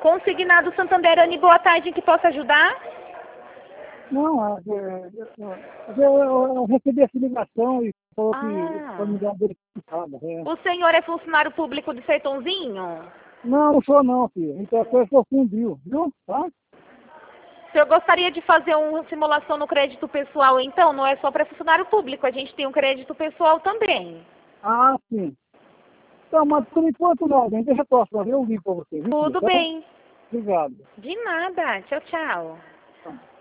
Consignado Santanderani, boa tarde, em que posso ajudar? Não, eu recebi essa ligação e falou que foi me dar uma verificada. O senhor é funcionário público de Sertãozinho? Não sou não, filho. Então a coisa confundiu, viu? Tá? O senhor gostaria de fazer uma simulação no crédito pessoal, então? Não é só para funcionário público, a gente tem um crédito pessoal também. Ah, sim. Então, mas por enquanto não, gente. Deixa eu próxima, eu ligo para você. Viu, Tudo filho? Tá? bem. Obrigado. De nada. Tchau, tchau. Tá.